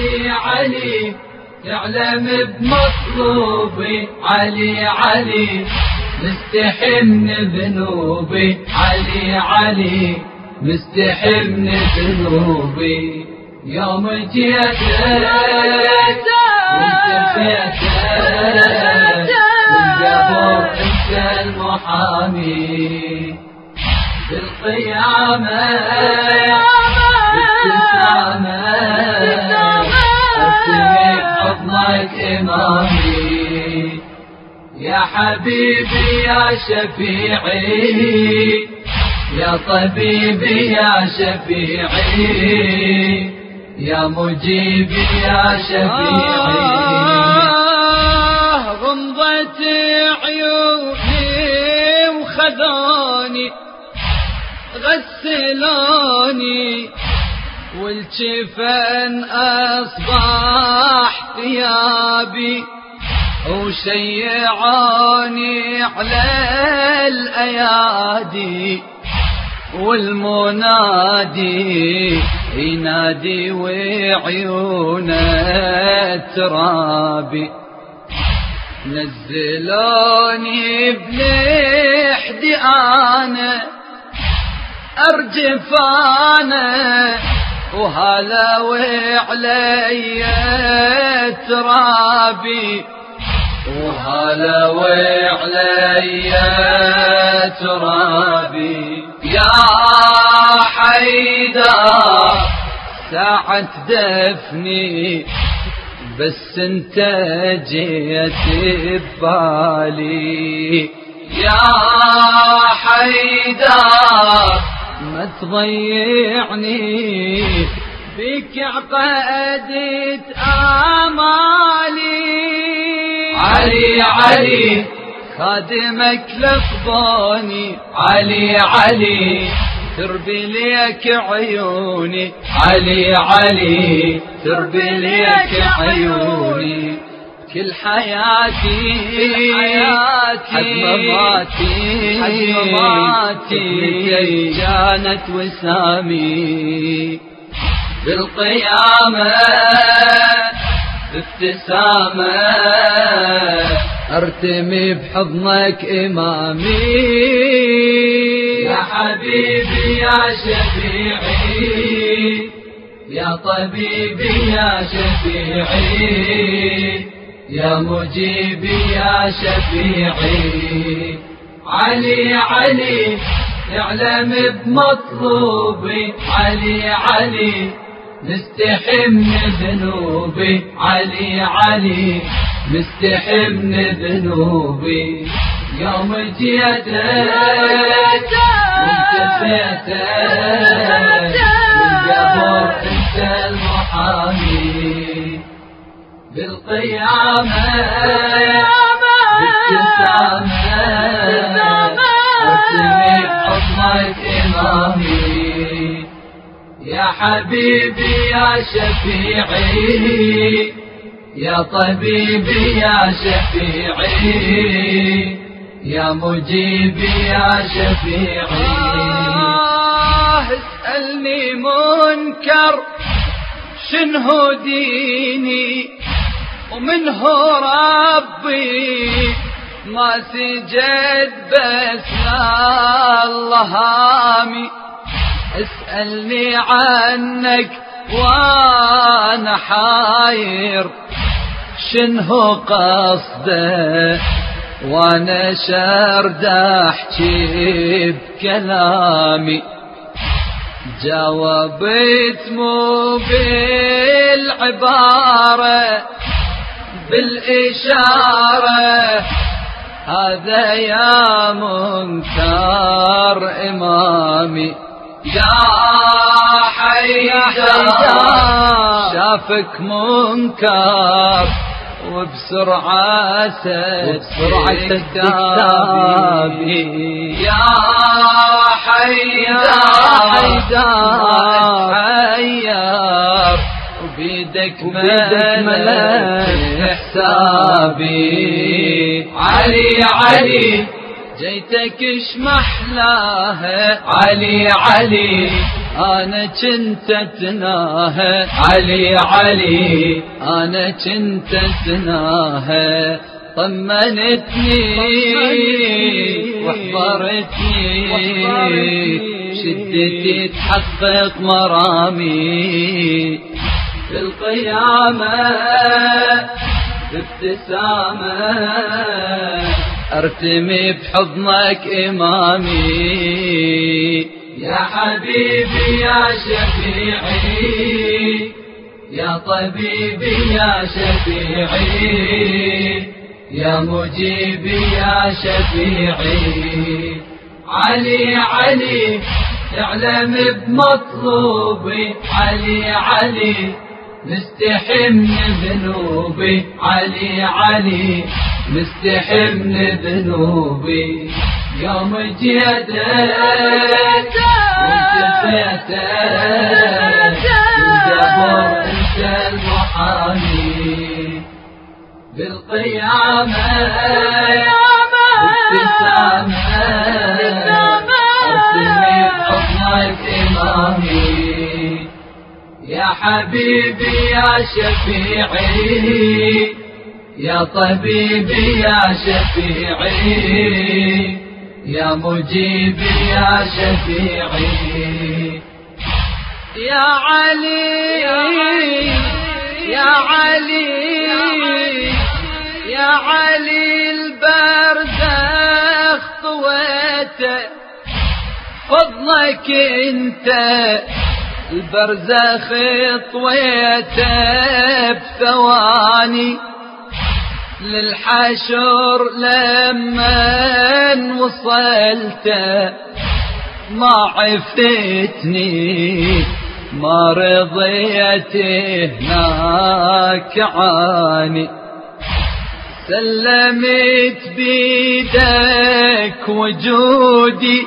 علي علي تعلم بمطلوبي، علي علي مستحي من ذنوبي، علي علي مستحي من ذنوبي. يوم جيت وانتفيت والقبر انت المحامي، بالقيامة بالابتسامة ارتمي بحضنك إمامي. يا حبيبي يا شفيعي، يا طبيبي يا شفيعي، يا مجيبي يا شفيعي. غمضت عيوني وخذوني غسلوني، والجفن أصبح ثيابي، وشيعوني على الأيادي، والمنادي ينادي وعيونه ترابي. نزلوني بلحدي أنا أرجف أنا، وهلا وعلي ترابي، وهلا وعلي ترابي. يا حيدر ساعة دفني بس انت جيت ببالي، يا حيدر ما تضيعني بك عقدت آمالي. علي علي خادمك لفظوني، علي علي تربي ليك عيوني، علي علي تربي ليك عيوني. كل حياتي حد مماتي كانت وسامي، بالقيامة ابتسامة ارتمي بحضنك إمامي. يا حبيبي يا شفيعي، يا طبيبي يا شفيعي، يا مجيبي يا شفيعي. علي علي اعلم بمطلوبي، علي علي مستحي من ذنوبي، علي علي مستحي من ذنوبي. يوم جيت وانتفيت والقبر انت المحامي، بالقيامة بالابتسامة ارتمي بحضنك إمامي. يا حبيبي يا شفيعي، يا طبيبي يا شفيعي، يا مجيبي يا شفيعي. اسألني منكر شنه ديني ومنه ربي، ما سجد بس الله هامي. اسألني عنك وانا حاير شنه قصده، وانا شرد احكي بكلامي. جاوبت مو بالعبارة بالإشارة، هذا يا منكر إمامي. يا حيدر شافك منكر وبسرعة كتابي. يا حيدر وبيدك ملك حسابي. علي علي جيتك اش محلاها، علي علي أنا كنت أتناهى علي علي أنا كنت أتناهى طمنتني واحضرتني شدتي تحقق مرامي في القيامة بابتسامة أرتمي بحضنك إمامي يا حبيبي يا شفيعي يا طبيبي يا شفيعي يا مجيبي يا شفيعي علي علي اعلم بمطلوبي علي علي مستحي من ذنوبي علي علي مستحي من ذنوبي يوم جيتك وانتفيتك الجبر انت المحامي بالقيامة ابتسامة ارسمي بحضنك امامي يا حبيبي يا شفيعي يا طبيبي يا شفيعي يا مجيبي يا شفيعي يا علي يا علي يا علي البرزخ طويته فضلك انت البرزخ طويته بثواني للحشر لمن وصلت ما عفتني ما رضيت هناك عاني سلمت بيدك وجودي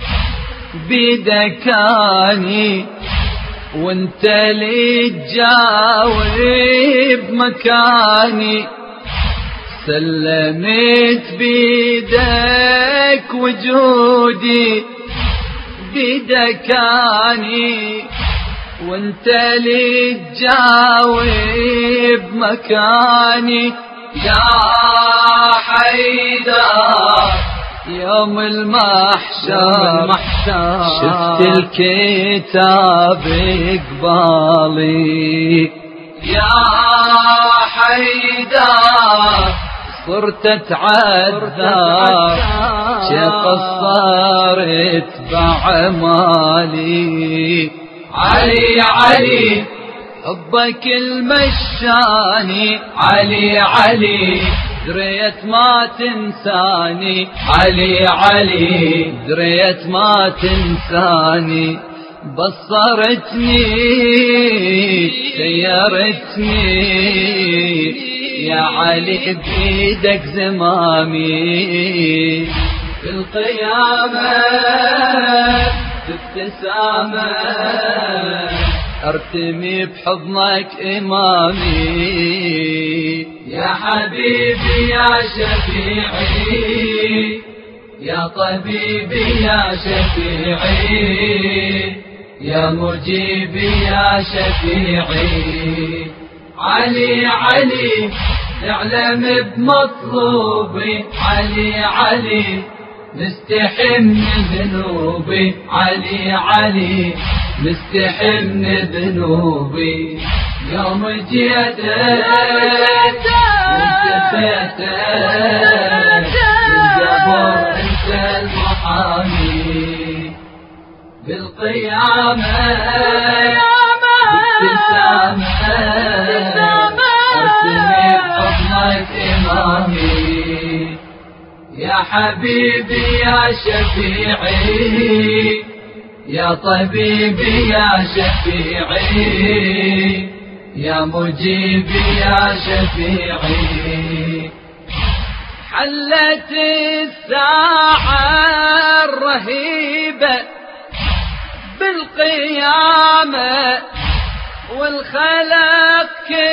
بيدك اني وانت اللي تجاوب مكاني سلمت بيدك وجودي بيدك اني وانت اللي تجاوب مكاني يا حيدر يوم المحشر شفت الكتاب قبالي يا حيدر صرت اتعذر شي قصرت بعمالي علي علي حبك المشاني علي علي دريت ما تنساني علي علي دريت ما تنساني بصرتني سيرتني يا علي بيدك زمامي في القيامة بابتسامة ارتمي بحضنك امامي يا حبيبي يا شفيعي يا طبيبي يا شفيعي يا مجيبي يا شفيعي علي علي اعلم بمطلوبي علي علي مستحي من ذنوبي علي علي مستحي من ذنوبي يوم جيتك وانتفيتك الجبر انت المحامي بالقيامة بابتسامة ارسمي بحضنك امامي يا حبيبي يا شفيعي يا طبيبي يا شفيعي يا مجيبي يا شفيعي حلت الساعة الرهيبة بالقيامة والخلق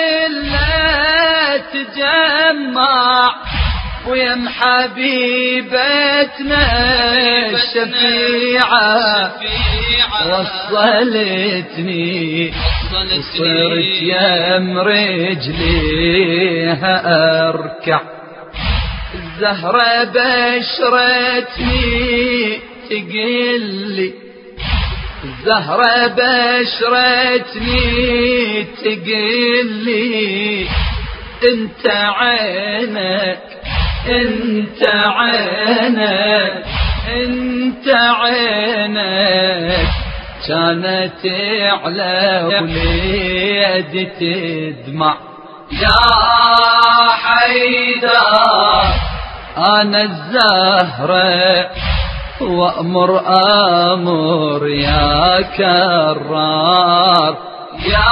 كله تجمع ويم حبيبتنا الشفيعة وصلتني وصرت يم رجليها أركع. الزهرة بشرتني تقلي، الزهرة بشرتني تقلي انت عينك انت عينك انت عينك كانت على وليدي تدمع. يا حيدر أنا الزهرة وأمر يا كرار. يا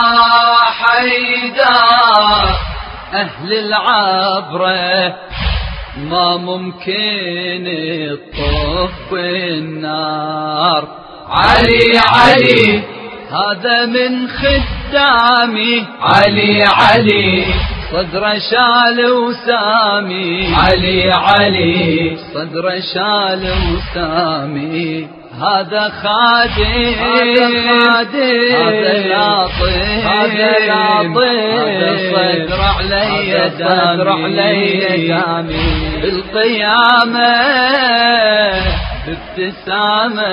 حيدر أهل العبرة ما ممكن يطف النار. علي علي هذا من خدامي، علي علي صدر شال وسامي، علي علي صدر شال وسامي. هذا خادم هذا لاطم هذا صدر علي دامي. بالقيامة بابتسامة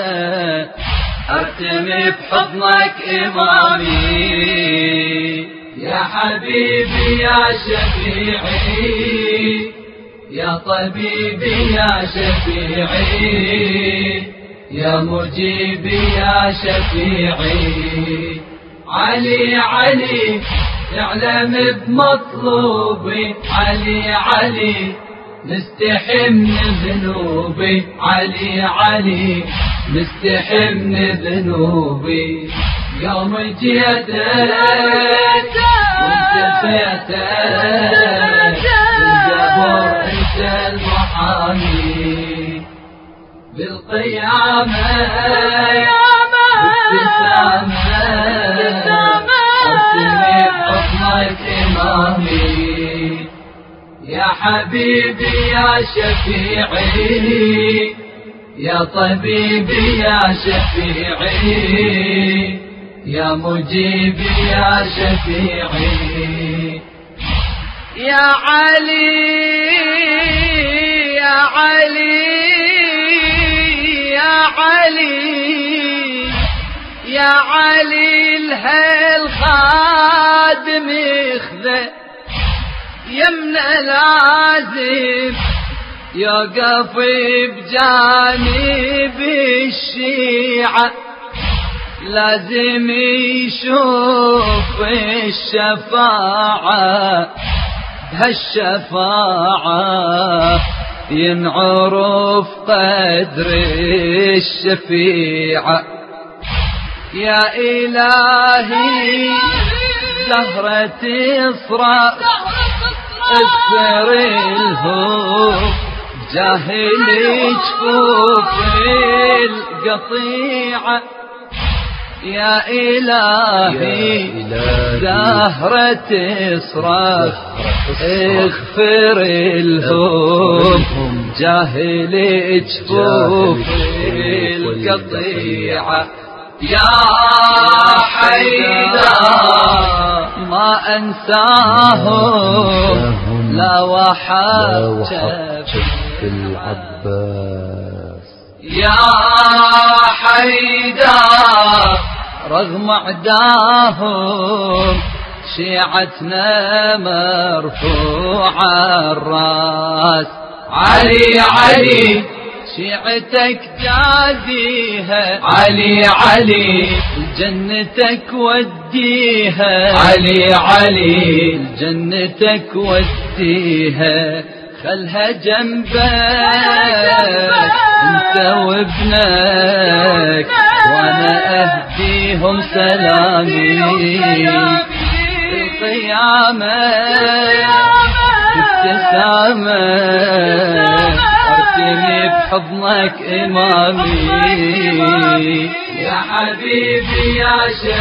ارتمي بحضنك إمامي. يا حبيبي يا شفيعي يا طبيبي يا شفيعي يا مجيبي يا شفيعي. علي علي اعلم بمطلوبي، علي علي نستحي من ذنوبي، علي علي نستحي من ذنوبي. يوم جيتك وانتفيتك الزبور انت المحامي. بالقيامة بالابتسامة ارتمي بحضنك إمامي. يا حبيبي يا شفيعي يا طبيبي يا شفيعي يا مجيبي يا شفيعي. يا علي يا علي يا علي يا علي الخادم يخذ يمنا لازم يقف بجانب الشيعة، لازم يشوف الشفاعة، بهالشفاعة ينعرف قدر الشفيعة. يا إلهي زهرة إصرار اغفر لهم جاهل جفوف القطيعة. يا إلهي زهرة إصرار اغفر لهم جاهل جفوف القطيعة. يا حيدر ما أنساهم لا وحشت العباس. يا حيدر رغم عداهم شيعتنا مرفوع الراس. علي علي شيعتك جازيها، علي علي جنتك وديها، علي علي جنتك وديها. خلها جنبك انت وابنك وانا اهديهم سلامي. القيامة ابتسامة ارتمي بحضنك إمامي. يا حبيبي يا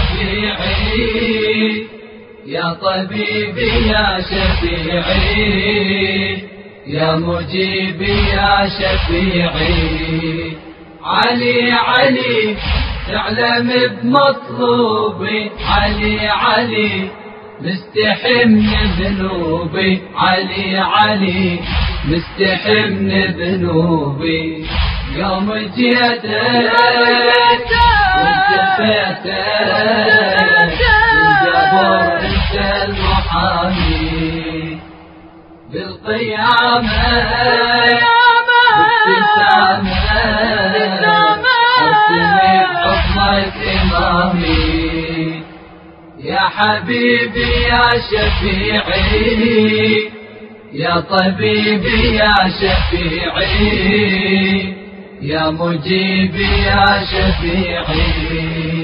شفيعي يا طبيبي يا شفيعي يا مجيبي يا شفيعي. علي علي تعلم بمطلوبي، علي علي مستحي من ذنوبي، علي علي مستحي من ذنوبي. يوم جيتك وانتفيتك الجبر انت المحامي، بالقيامة بالابتسامة ارسمي بحضنك إمامي. يا حبيبي يا شفيعي، يا طبيبي يا شفيعي، يا مجيبي يا شفيعي.